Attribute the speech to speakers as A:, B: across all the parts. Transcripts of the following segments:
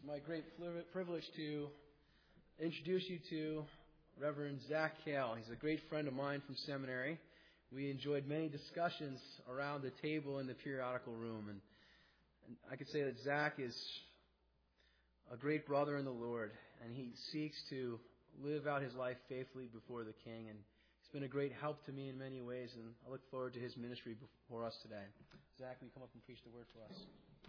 A: It's my great privilege to introduce you to Reverend Zach Hale. He's a great friend of mine from seminary. We enjoyed many discussions around the table in the periodical room. And I could say that Zach is a great brother in the Lord, and he seeks to live out his life faithfully before the King. And he's been a great help to me in many ways, and I look forward to his ministry before us today. Zach, will you come up and preach the word to us?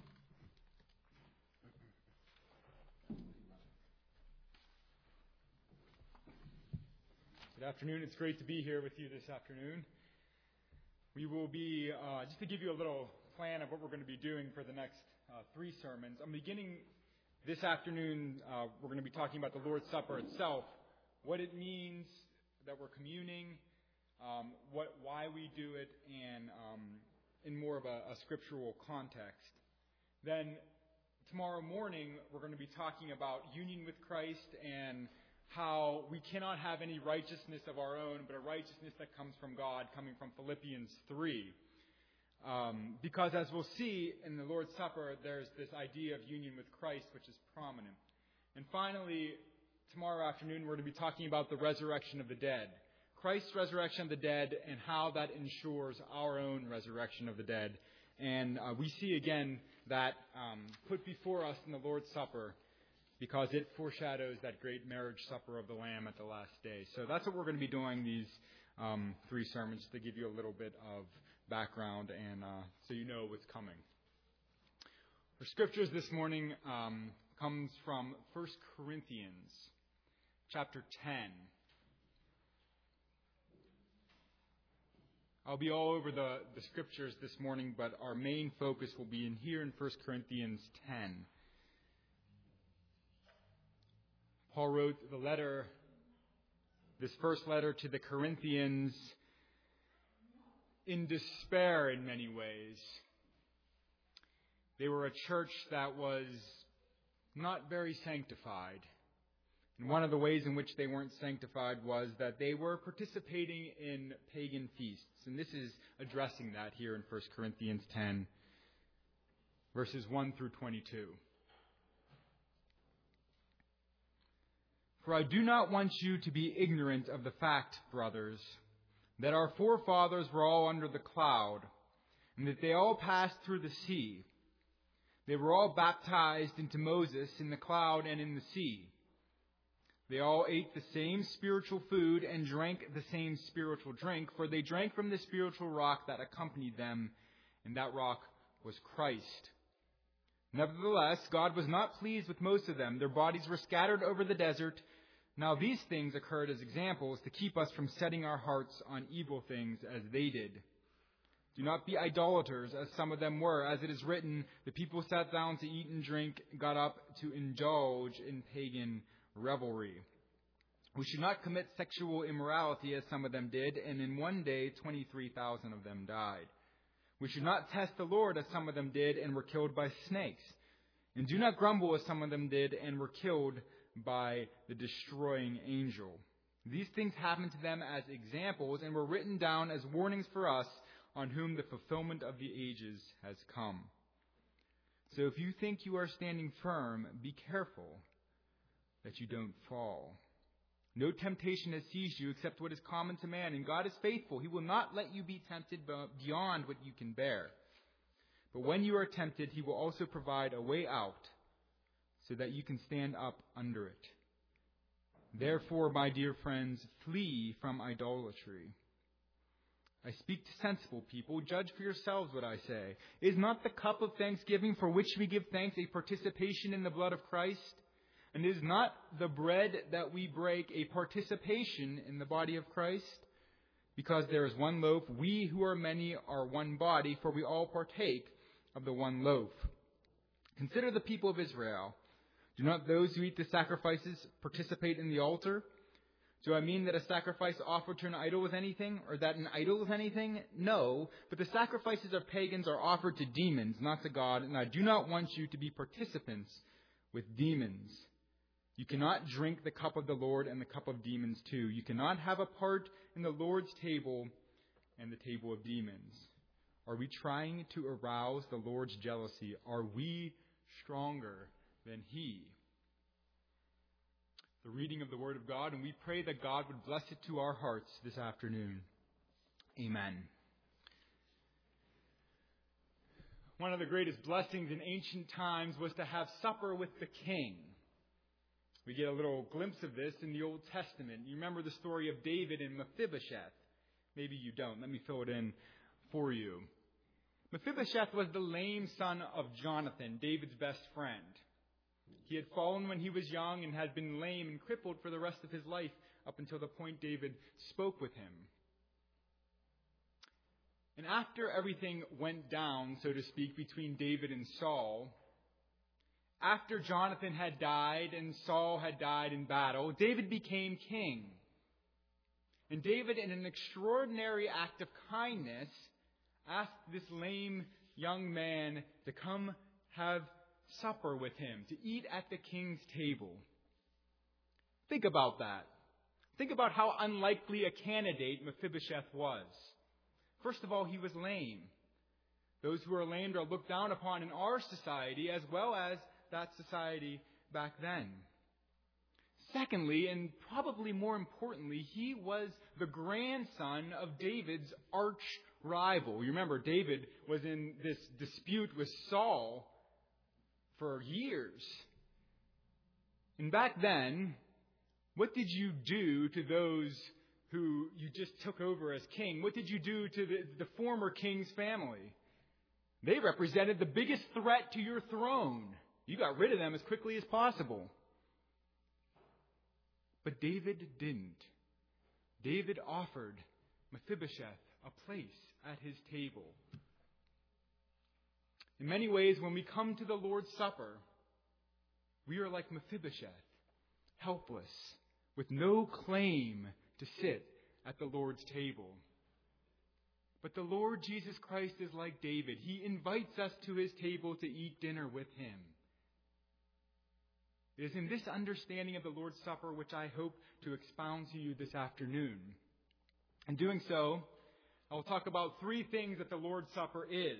B: Good afternoon. It's great to be here with you this afternoon. We will be, just to give you a little plan of what we're going to be doing for the next 3 sermons. I'm beginning this afternoon, we're going to be talking about the Lord's Supper itself, what it means that we're communing, why we do it, and in more of a scriptural context. Then tomorrow morning, we're going to be talking about union with Christ and how we cannot have any righteousness of our own, but a righteousness that comes from God, coming from Philippians 3. Because as we'll see in the Lord's Supper, there's this idea of union with Christ, which is prominent. And finally, tomorrow afternoon, we're going to be talking about the resurrection of the dead. Christ's resurrection of the dead and how that ensures our own resurrection of the dead. And we see again that put before us in the Lord's Supper, because it foreshadows that great marriage supper of the Lamb at the last day. So that's what we're going to be doing these 3 sermons, to give you a little bit of background and so you know what's coming. Our scriptures this morning comes from 1 Corinthians chapter 10. I'll be all over the scriptures this morning, but our main focus will be in here in 1 Corinthians 10. Paul wrote this first letter to the Corinthians in despair in many ways. They were a church that was not very sanctified. And one of the ways in which they weren't sanctified was that they were participating in pagan feasts. And this is addressing that here in 1 Corinthians 10, verses 1 through 22. For I do not want you to be ignorant of the fact, brothers, that our forefathers were all under the cloud, and that they all passed through the sea. They were all baptized into Moses in the cloud and in the sea. They all ate the same spiritual food and drank the same spiritual drink, for they drank from the spiritual rock that accompanied them, and that rock was Christ. Nevertheless, God was not pleased with most of them. Their bodies were scattered over the desert. Now these things occurred as examples to keep us from setting our hearts on evil things as they did. Do not be idolaters, as some of them were. As it is written, the people sat down to eat and drink, got up to indulge in pagan revelry. We should not commit sexual immorality, as some of them did, and in one day 23,000 of them died. We should not test the Lord, as some of them did, and were killed by snakes. And do not grumble, as some of them did, and were killed by the destroying angel. These things happened to them as examples, and were written down as warnings for us, on whom the fulfillment of the ages has come. So if you think you are standing firm, be careful that you don't fall. No temptation has seized you except what is common to man, and God is faithful. He will not let you be tempted beyond what you can bear. But when you are tempted, He will also provide a way out so that you can stand up under it. Therefore, my dear friends, flee from idolatry. I speak to sensible people. Judge for yourselves what I say. Is not the cup of thanksgiving for which we give thanks a participation in the blood of Christ? And is not the bread that we break a participation in the body of Christ? Because there is one loaf, we who are many are one body, for we all partake of the one loaf. Consider the people of Israel. Do not those who eat the sacrifices participate in the altar? Do I mean that a sacrifice offered to an idol is anything, or that an idol is anything? No, but the sacrifices of pagans are offered to demons, not to God, and I do not want you to be participants with demons. You cannot drink the cup of the Lord and the cup of demons too. You cannot have a part in the Lord's table and the table of demons. Are we trying to arouse the Lord's jealousy? Are we stronger than he. The reading of the Word of God, and we pray that God would bless it to our hearts this afternoon. Amen. One of the greatest blessings in ancient times was to have supper with the king. We get a little glimpse of this in the Old Testament. You remember the story of David and Mephibosheth. Maybe you don't. Let me fill it in for you. Mephibosheth was the lame son of Jonathan, David's best friend. He had fallen when he was young and had been lame and crippled for the rest of his life up until the point David spoke with him. And after everything went down, so to speak, between David and Saul, after Jonathan had died and Saul had died in battle, David became king. And David, in an extraordinary act of kindness, asked this lame young man to come have supper with him, to eat at the king's table. Think about that. Think about how unlikely a candidate Mephibosheth was. First of all, he was lame. Those who are lame are looked down upon in our society as well as that society back then. Secondly, and probably more importantly, he was the grandson of David's arch rival. You remember, David was in this dispute with Saul for years. And back then, what did you do to those who you just took over as king? What did you do to the former king's family? They represented the biggest threat to your throne. You got rid of them as quickly as possible. But David didn't. David offered Mephibosheth a place at his table. In many ways, when we come to the Lord's Supper, we are like Mephibosheth, helpless, with no claim to sit at the Lord's table. But the Lord Jesus Christ is like David. He invites us to his table to eat dinner with him. It is in this understanding of the Lord's Supper which I hope to expound to you this afternoon. In doing so, I will talk about three things that the Lord's Supper is.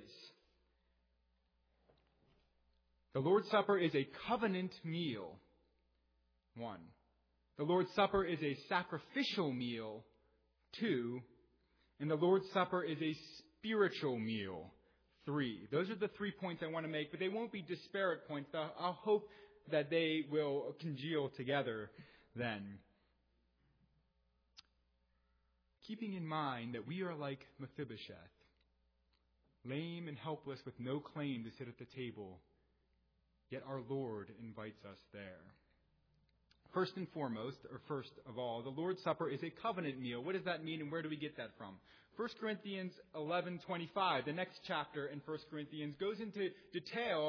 B: The Lord's Supper is a covenant meal. 1. The Lord's Supper is a sacrificial meal. 2. And the Lord's Supper is a spiritual meal. 3. Those are the 3 points I want to make, but they won't be disparate points. I'll hope that they will congeal together then. Keeping in mind that we are like Mephibosheth, lame and helpless with no claim to sit at the table, yet our Lord invites us there. First and foremost, or first of all, the Lord's Supper is a covenant meal. What does that mean and where do we get that from? 1 Corinthians 11:25, the next chapter in 1 Corinthians, goes into detail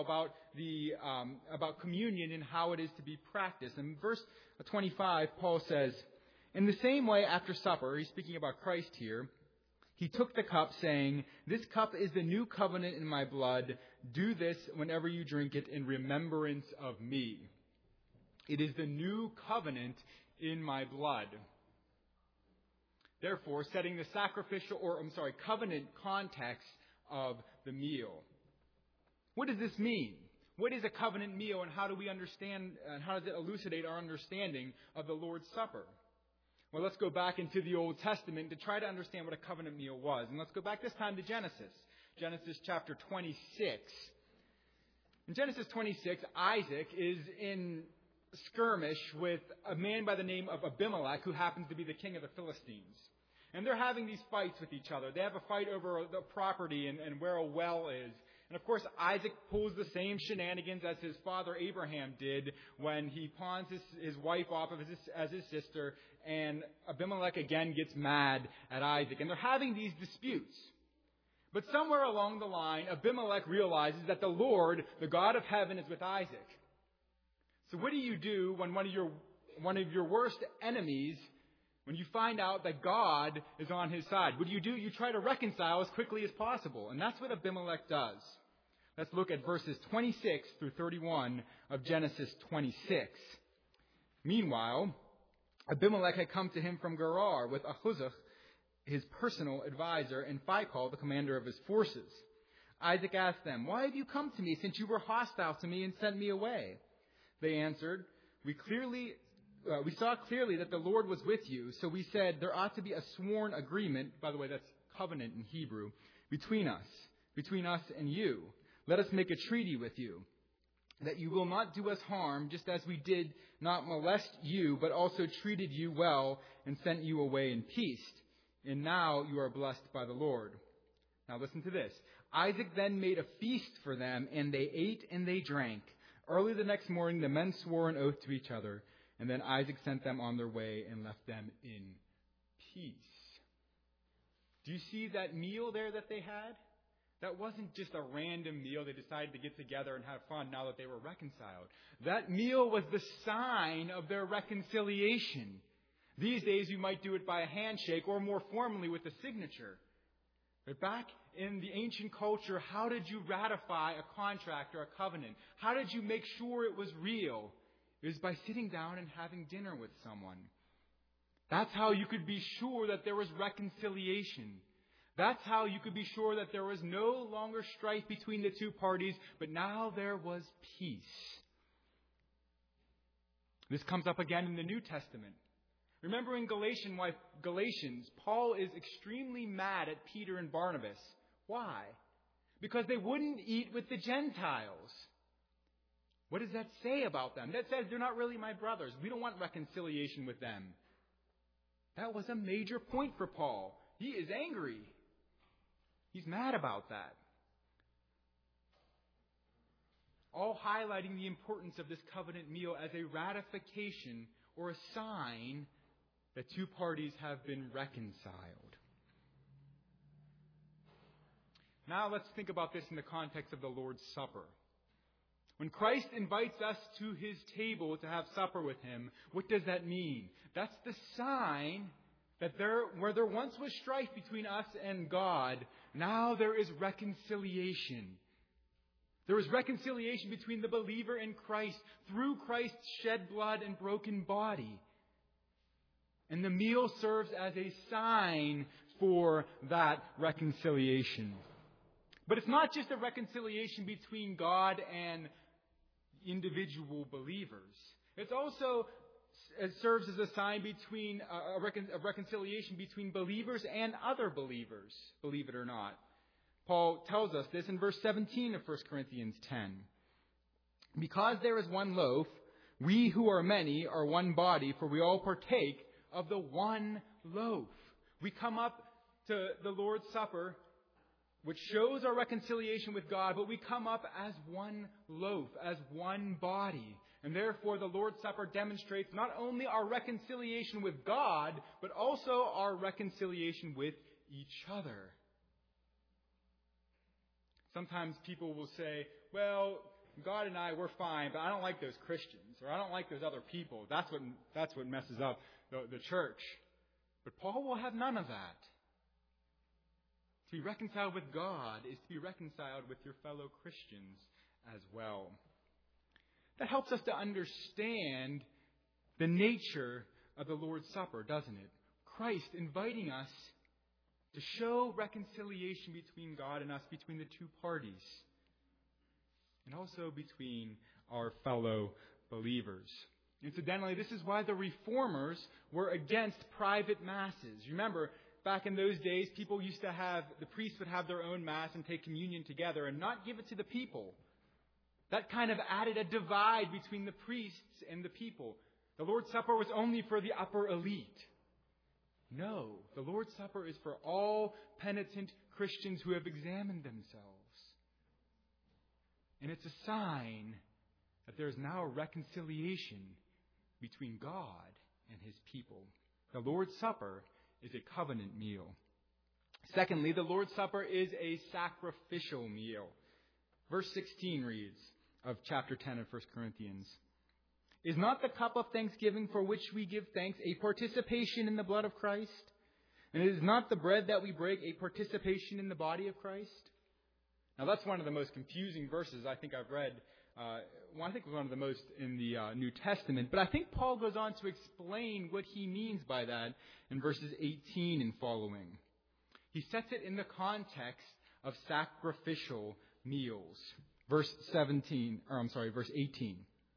B: about communion and how it is to be practiced. In verse 25, Paul says, "In the same way after supper," he's speaking about Christ here, "he took the cup, saying, 'This cup is the new covenant in my blood. Do this whenever you drink it in remembrance of me.'" It is the new covenant in my blood. Therefore, setting the covenant context of the meal. What does this mean? What is a covenant meal, and how do we understand, and how does it elucidate our understanding of the Lord's Supper? Well, let's go back into the Old Testament to try to understand what a covenant meal was. And let's go back this time to Genesis. Genesis chapter 26. In Genesis 26, Isaac is in skirmish with a man by the name of Abimelech, who happens to be the king of the Philistines. And they're having these fights with each other. They have a fight over the property and where a well is. And of course, Isaac pulls the same shenanigans as his father Abraham did when he pawns his wife off as his sister. And Abimelech again gets mad at Isaac. And they're having these disputes. But somewhere along the line, Abimelech realizes that the Lord, the God of heaven, is with Isaac. So what do you do when one of your worst enemies, when you find out that God is on his side? What do? You try to reconcile as quickly as possible. And that's what Abimelech does. Let's look at verses 26 through 31 of Genesis 26. Meanwhile, Abimelech had come to him from Gerar with Ahuzah, his personal advisor, and Phicol, the commander of his forces. Isaac asked them, "Why have you come to me, since you were hostile to me and sent me away?" They answered, we saw clearly that the Lord was with you, so we said there ought to be a sworn agreement, by the way, that's covenant in Hebrew, between us and you. Let us make a treaty with you, that you will not do us harm, just as we did not molest you, but also treated you well and sent you away in peace. And now you are blessed by the Lord. Now listen to this. Isaac then made a feast for them, and they ate and they drank. Early the next morning, the men swore an oath to each other, and then Isaac sent them on their way and left them in peace. Do you see that meal there that they had? That wasn't just a random meal. They decided to get together and have fun now that they were reconciled. That meal was the sign of their reconciliation. These days you might do it by a handshake or more formally with a signature. But back in the ancient culture, how did you ratify a contract or a covenant? How did you make sure it was real? It was by sitting down and having dinner with someone. That's how you could be sure that there was reconciliation. That's how you could be sure that there was no longer strife between the two parties, but now there was peace. This comes up again in the New Testament. Remember in Galatians, Paul is extremely mad at Peter and Barnabas. Why? Because they wouldn't eat with the Gentiles. What does that say about them? That says they're not really my brothers. We don't want reconciliation with them. That was a major point for Paul. He is angry. He's mad about that. All highlighting the importance of this covenant meal as a ratification or a sign that two parties have been reconciled. Now let's think about this in the context of the Lord's Supper. When Christ invites us to His table to have supper with Him, what does that mean? That's the sign that where there once was strife between us and God, now there is reconciliation. There is reconciliation between the believer and Christ through Christ's shed blood and broken body. And the meal serves as a sign for that reconciliation. But it's not just a reconciliation between God and individual believers. It serves as a sign between a reconciliation between believers and other believers, believe it or not. Paul tells us this in verse 17 of 1 Corinthians 10. Because there is one loaf, we who are many are one body, for we all partake of the one loaf. We come up to the Lord's Supper, which shows our reconciliation with God, but we come up as one loaf, as one body. And therefore the Lord's Supper demonstrates not only our reconciliation with God, but also our reconciliation with each other. Sometimes people will say, well, God and I, we're fine, but I don't like those Christians, or I don't like those other people. That's what messes up the church. But Paul will have none of that. To be reconciled with God is to be reconciled with your fellow Christians as well. That helps us to understand the nature of the Lord's Supper, doesn't it? Christ inviting us to show reconciliation between God and us, between the two parties, and also between our fellow believers. Incidentally, this is why the Reformers were against private masses. Remember, back in those days, the priests would have their own mass and take communion together and not give it to the people. That kind of added a divide between the priests and the people. The Lord's Supper was only for the upper elite. No, the Lord's Supper is for all penitent Christians who have examined themselves. And it's a sign that there is now a reconciliation between God and His people. The Lord's Supper is a covenant meal. Secondly, the Lord's Supper is a sacrificial meal. Verse 16 reads of chapter 10 of 1 Corinthians. Is not the cup of thanksgiving for which we give thanks a participation in the blood of Christ? And is not the bread that we break a participation in the body of Christ? Now that's one of the most confusing verses I think I've read. I think one of the most in the New Testament. But I think Paul goes on to explain what he means by that in verses 18 and following. He sets it in the context of sacrificial meals. Verse 18.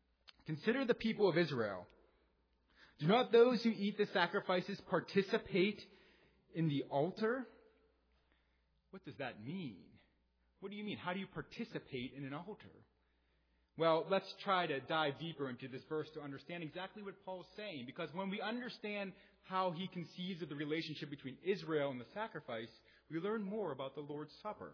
B: Consider the people of Israel. Do not those who eat the sacrifices participate in the altar? What does that mean? What do you mean? How do you participate in an altar? Well, let's try to dive deeper into this verse to understand exactly what Paul's saying. Because when we understand how he conceives of the relationship between Israel and the sacrifice, we learn more about the Lord's Supper.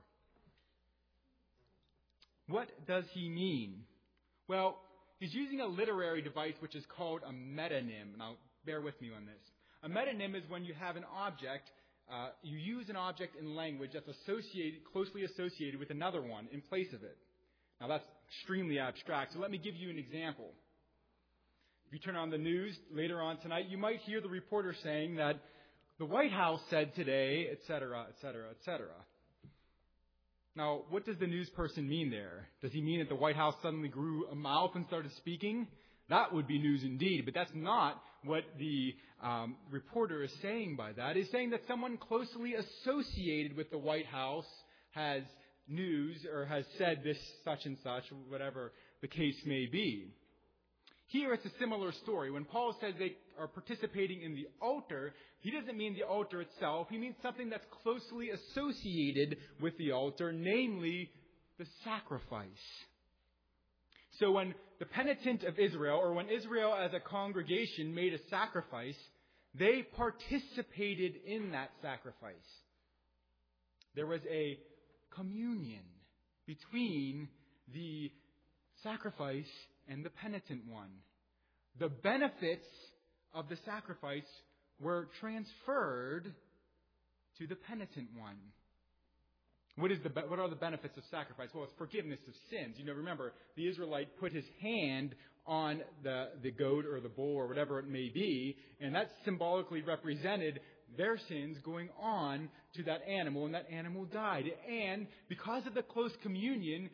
B: What does he mean? Well, he's using a literary device which is called a metonym. Now, bear with me on this. A metonym is when you have an object, you use an object in language that's closely associated with another one in place of it. Now, that's extremely abstract, so let me give you an example. If you turn on the news later on tonight, you might hear the reporter saying that the White House said today, etc., etc., etc. Now, what does the news person mean there? Does he mean that the White House suddenly grew a mouth and started speaking? That would be news indeed, but that's not what the reporter is saying by that. He's saying that someone closely associated with the White House has news or has said this such and such, whatever the case may be. Here it's a similar story. When Paul says they are participating in the altar, he doesn't mean the altar itself. He means something that's closely associated with the altar, namely the sacrifice. So when the penitent of Israel, or when Israel as a congregation made a sacrifice, they participated in that sacrifice. There was a communion between the sacrifice and the penitent one. The benefits of the sacrifice were transferred to the penitent one. What are the benefits of sacrifice? Well, it's forgiveness of sins. Remember, the Israelite put his hand on the goat or the bull or whatever it may be, and that symbolically represented their sins going on to that animal, and that animal died. And because of the close communion,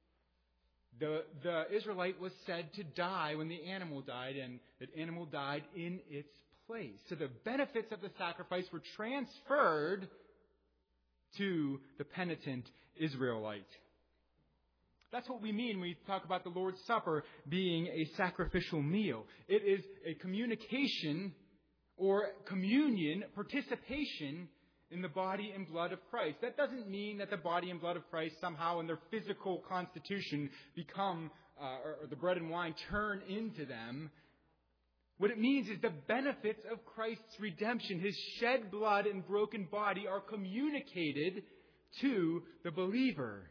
B: the Israelite was said to die when the animal died, and that animal died in its place. So the benefits of the sacrifice were transferred to the penitent Israelite. That's what we mean when we talk about the Lord's Supper being a sacrificial meal. It is a communication or communion, participation in the body and blood of Christ. That doesn't mean that the body and blood of Christ somehow in their physical constitution become, or the bread and wine turn into them. What it means is the benefits of Christ's redemption, His shed blood and broken body, are communicated to the believer.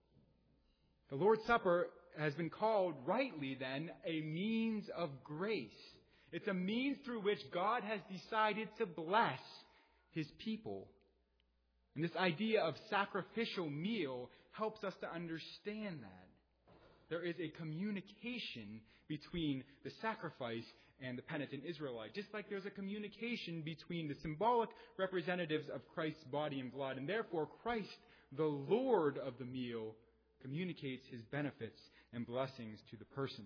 B: The Lord's Supper has been called, rightly then, a means of grace. It's a means through which God has decided to bless His people. And this idea of sacrificial meal helps us to understand that. There is a communication between the sacrifice and the penitent Israelite. Just like there's a communication between the symbolic representatives of Christ's body and blood. And therefore, Christ, the Lord of the meal, communicates His benefits and blessings to the person.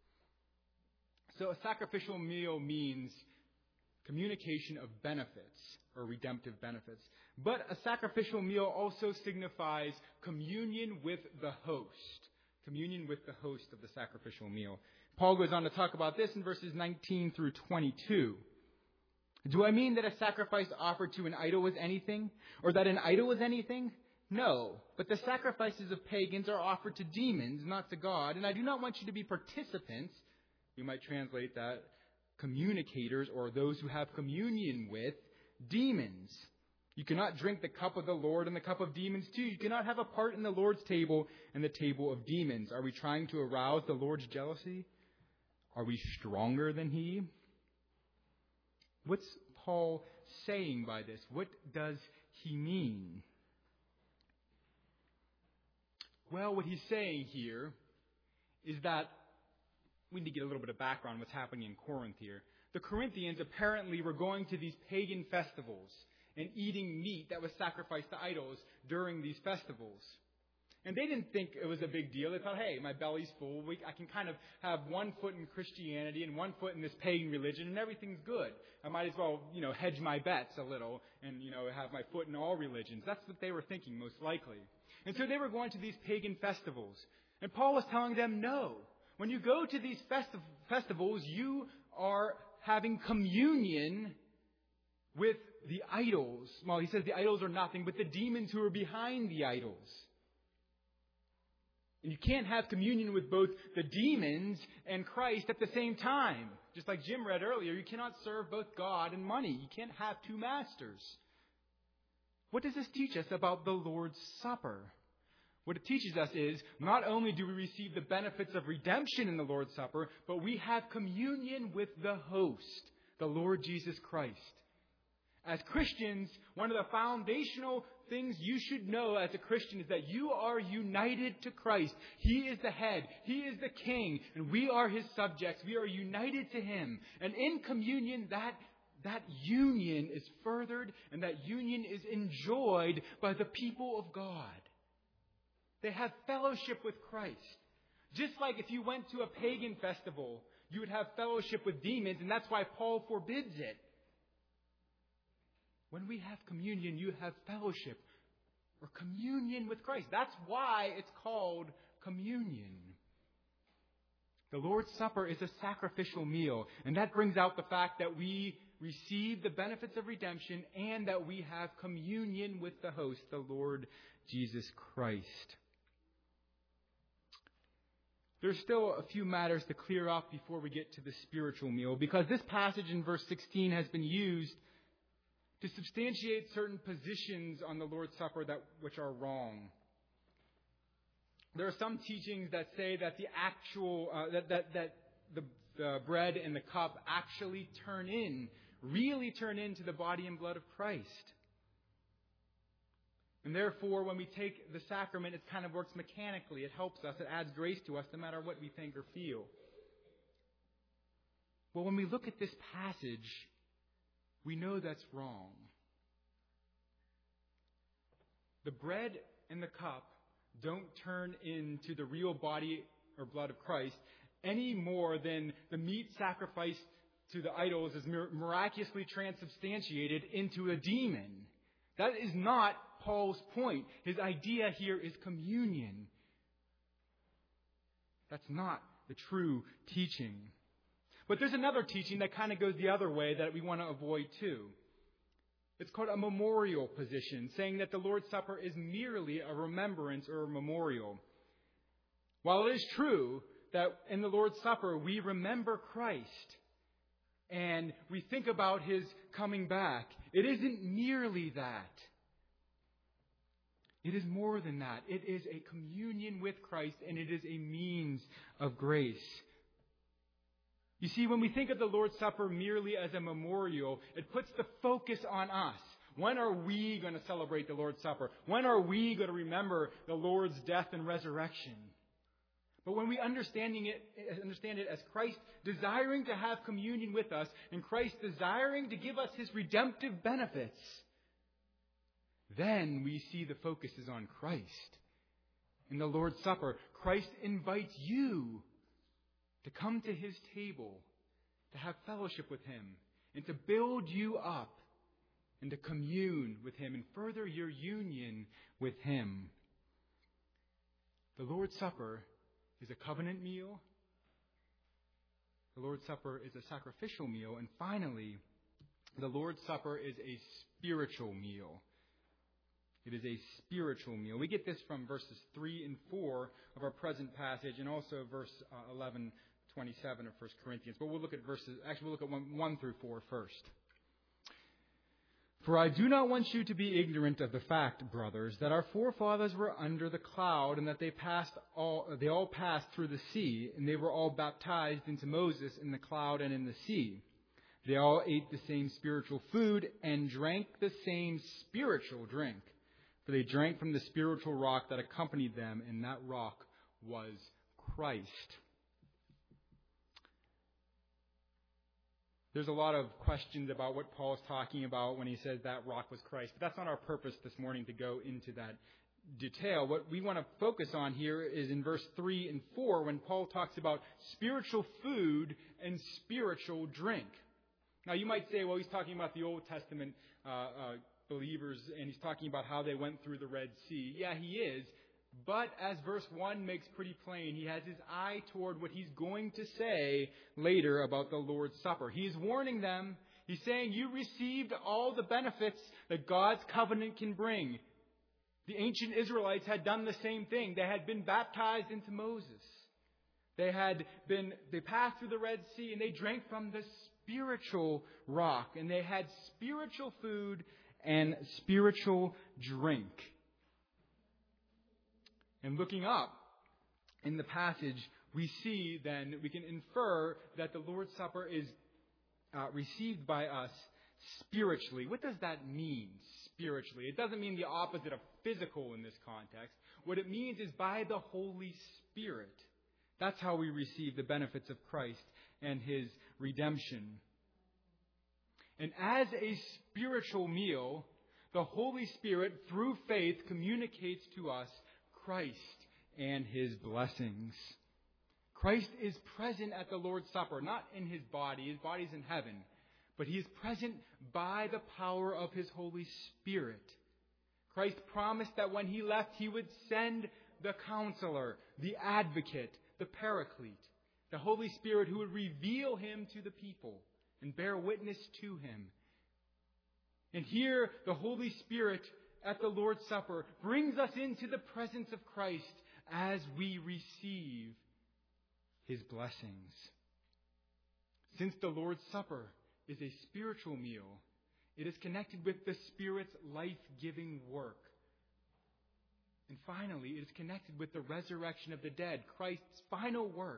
B: So a sacrificial meal means communication of benefits or redemptive benefits. But a sacrificial meal also signifies communion with the host. Communion with the host of the sacrificial meal. Paul goes on to talk about this in verses 19 through 22. Do I mean that a sacrifice offered to an idol was anything? Or that an idol was anything? No. But the sacrifices of pagans are offered to demons, not to God. And I do not want you to be participants. You might translate that communicators, or those who have communion with demons. You cannot drink the cup of the Lord and the cup of demons too. You cannot have a part in the Lord's table and the table of demons. Are we trying to arouse the Lord's jealousy? Are we stronger than He? What's Paul saying by this? What does he mean? Well, what he's saying here is that we need to get a little bit of background on what's happening in Corinth here. The Corinthians apparently were going to these pagan festivals and eating meat that was sacrificed to idols during these festivals. And they didn't think it was a big deal. They thought, hey, my belly's full. I can kind of have one foot in Christianity and one foot in this pagan religion, and everything's good. I might as well, hedge my bets a little and, have my foot in all religions. That's what they were thinking, most likely. And so they were going to these pagan festivals. And Paul was telling them, no. When you go to these festivals, you are having communion with the idols. Well, he says the idols are nothing, but the demons who are behind the idols. And you can't have communion with both the demons and Christ at the same time. Just like Jim read earlier, you cannot serve both God and money. You can't have two masters. What does this teach us about the Lord's Supper? What it teaches us is, not only do we receive the benefits of redemption in the Lord's Supper, but we have communion with the host, the Lord Jesus Christ. As Christians, one of the foundational things you should know as a Christian is that you are united to Christ. He is the head. He is the king. And we are His subjects. We are united to Him. And in communion, that union is furthered and that union is enjoyed by the people of God. They have fellowship with Christ. Just like if you went to a pagan festival, you would have fellowship with demons, and that's why Paul forbids it. When we have communion, you have fellowship or communion with Christ. That's why it's called communion. The Lord's Supper is a sacrificial meal, and that brings out the fact that we receive the benefits of redemption and that we have communion with the host, the Lord Jesus Christ. There's still a few matters to clear up before we get to the spiritual meal, because this passage in verse 16 has been used to substantiate certain positions on the Lord's Supper which are wrong. There are some teachings that say that the actual the bread and the cup actually really turn into the body and blood of Christ. And therefore, when we take the sacrament, it kind of works mechanically. It helps us. It adds grace to us no matter what we think or feel. Well, when we look at this passage, we know that's wrong. The bread and the cup don't turn into the real body or blood of Christ any more than the meat sacrificed to the idols is miraculously transubstantiated into a demon. That is not Paul's point. His idea here is communion. That's not the true teaching. But there's another teaching that kind of goes the other way that we want to avoid too. It's called a memorial position, saying that the Lord's Supper is merely a remembrance or a memorial. While it is true that in the Lord's Supper we remember Christ and we think about His coming back, it isn't merely that. It is more than that. It is a communion with Christ, and it is a means of grace. You see, when we think of the Lord's Supper merely as a memorial, it puts the focus on us. When are we going to celebrate the Lord's Supper? When are we going to remember the Lord's death and resurrection? But when we understand it as Christ desiring to have communion with us and Christ desiring to give us His redemptive benefits, then we see the focus is on Christ. In the Lord's Supper, Christ invites you to come to His table, to have fellowship with Him, and to build you up, and to commune with Him, and further your union with Him. The Lord's Supper is a covenant meal. The Lord's Supper is a sacrificial meal. And finally, the Lord's Supper is a spiritual meal. It is a spiritual meal. We get this from verses 3 and 4 of our present passage, and also verse 11, 27 of 1 Corinthians. But we'll look at 1 through 4 first. For I do not want you to be ignorant of the fact, brothers, that our forefathers were under the cloud, and that they all passed through the sea, and they were all baptized into Moses in the cloud and in the sea. They all ate the same spiritual food and drank the same spiritual drink. For they drank from the spiritual rock that accompanied them, and that rock was Christ. There's a lot of questions about what Paul is talking about when he says that rock was Christ. But that's not our purpose this morning to go into that detail. What we want to focus on here is in verse 3 and 4 when Paul talks about spiritual food and spiritual drink. Now you might say, well, he's talking about the Old Testament believers, and he's talking about how they went through the Red Sea. Yeah, he is. But as verse 1 makes pretty plain, he has his eye toward what he's going to say later about the Lord's Supper. He's warning them. He's saying, you received all the benefits that God's covenant can bring. The ancient Israelites had done the same thing. They had been baptized into Moses. They passed through the Red Sea and they drank from the spiritual rock. And they had spiritual food and spiritual drink. And looking up in the passage, we can infer that the Lord's Supper is received by us spiritually. What does that mean, spiritually? It doesn't mean the opposite of physical in this context. What it means is by the Holy Spirit. That's how we receive the benefits of Christ and His redemption. And as a spiritual meal, the Holy Spirit, through faith, communicates to us Christ and His blessings. Christ is present at the Lord's Supper, not in His body. His body's in heaven. But He is present by the power of His Holy Spirit. Christ promised that when He left, He would send the Counselor, the Advocate, the Paraclete, the Holy Spirit who would reveal Him to the people and bear witness to Him. And here, the Holy Spirit at the Lord's Supper brings us into the presence of Christ as we receive His blessings. Since the Lord's Supper is a spiritual meal, it is connected with the Spirit's life-giving work. And finally, it is connected with the resurrection of the dead, Christ's final work.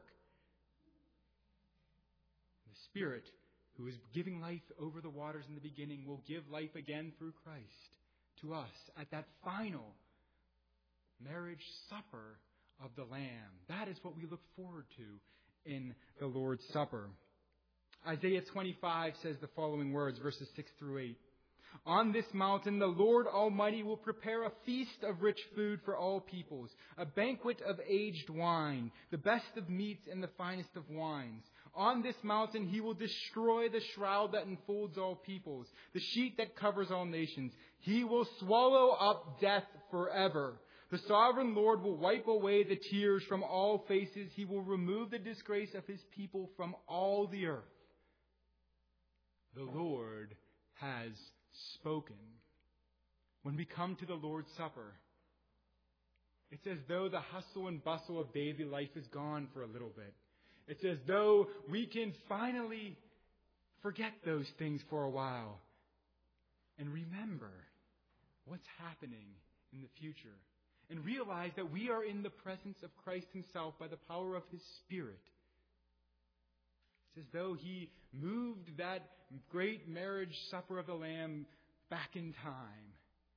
B: The Spirit, who is giving life over the waters in the beginning, will give life again through Christ to us at that final marriage supper of the Lamb. That is what we look forward to in the Lord's Supper. Isaiah 25 says the following words, verses 6 through 8. On this mountain the Lord Almighty will prepare a feast of rich food for all peoples, a banquet of aged wine, the best of meats and the finest of wines. On this mountain He will destroy the shroud that enfolds all peoples, the sheet that covers all nations. He will swallow up death forever. The sovereign Lord will wipe away the tears from all faces. He will remove the disgrace of His people from all the earth. The Lord has spoken. When we come to the Lord's Supper, it's as though the hustle and bustle of daily life is gone for a little bit. It's as though we can finally forget those things for a while and remember what's happening in the future and realize that we are in the presence of Christ Himself by the power of His Spirit. It's as though He moved that great marriage supper of the Lamb back in time.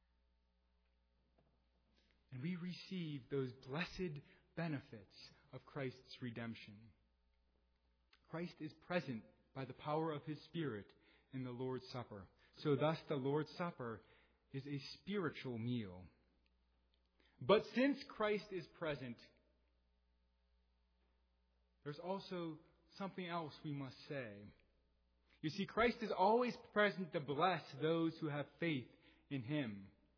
B: And we receive those blessed benefits of Christ's redemption. Christ is present by the power of His Spirit in the Lord's Supper. So thus the Lord's Supper is a spiritual meal. But since Christ is present, there's also something else we must say. You see, Christ is always present to bless those who have faith in Him.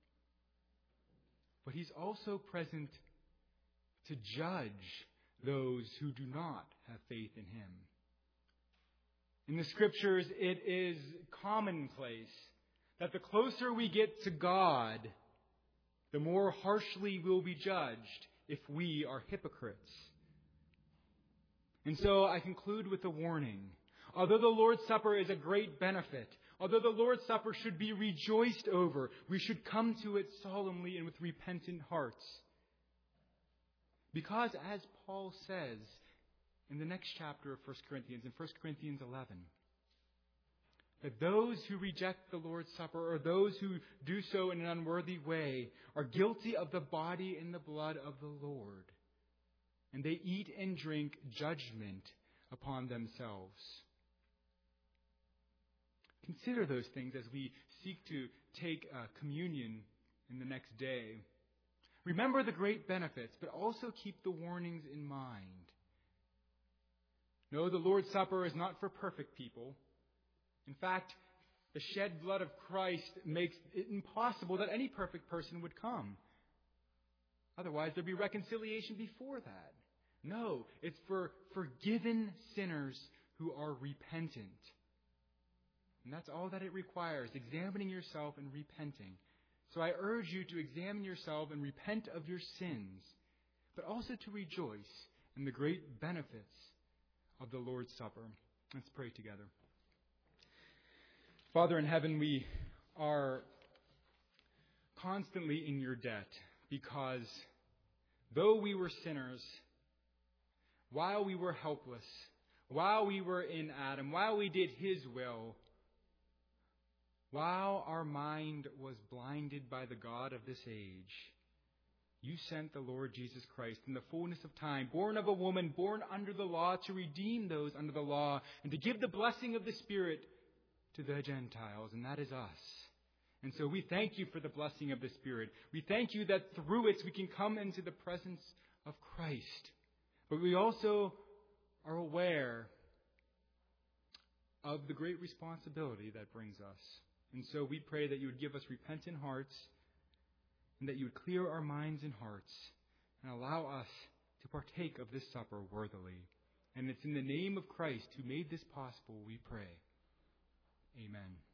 B: But He's also present to judge those who do not have faith in Him. In the Scriptures, it is commonplace that the closer we get to God, the more harshly we'll be judged if we are hypocrites. And so I conclude with a warning. Although the Lord's Supper is a great benefit, although the Lord's Supper should be rejoiced over, we should come to it solemnly and with repentant hearts. Because as Paul says in the next chapter of 1 Corinthians, in 1 Corinthians 11, that those who reject the Lord's Supper or those who do so in an unworthy way are guilty of the body and the blood of the Lord. And they eat and drink judgment upon themselves. Consider those things as we seek to take communion in the next day. Remember the great benefits, but also keep the warnings in mind. No, the Lord's Supper is not for perfect people. In fact, the shed blood of Christ makes it impossible that any perfect person would come. Otherwise, there'd be reconciliation before that. No, it's for forgiven sinners who are repentant. And that's all that it requires, examining yourself and repenting. So I urge you to examine yourself and repent of your sins, but also to rejoice in the great benefits of the Lord's Supper. Let's pray together. Father in heaven, we are constantly in your debt because though we were sinners, while we were helpless, while we were in Adam, while we did his will, while our mind was blinded by the God of this age, you sent the Lord Jesus Christ in the fullness of time, born of a woman, born under the law, to redeem those under the law and to give the blessing of the Spirit to the Gentiles, and that is us. And so we thank you for the blessing of the Spirit. We thank you that through it we can come into the presence of Christ. But we also are aware of the great responsibility that brings us. And so we pray that you would give us repentant hearts and that you would clear our minds and hearts and allow us to partake of this supper worthily. And it's in the name of Christ who made this possible we pray. Amen.